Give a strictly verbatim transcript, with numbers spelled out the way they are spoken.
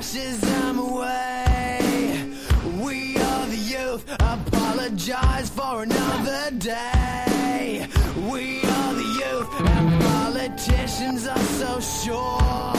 fascism away. We are the youth, apologize for another day. We are the youth, and politicians are so sure.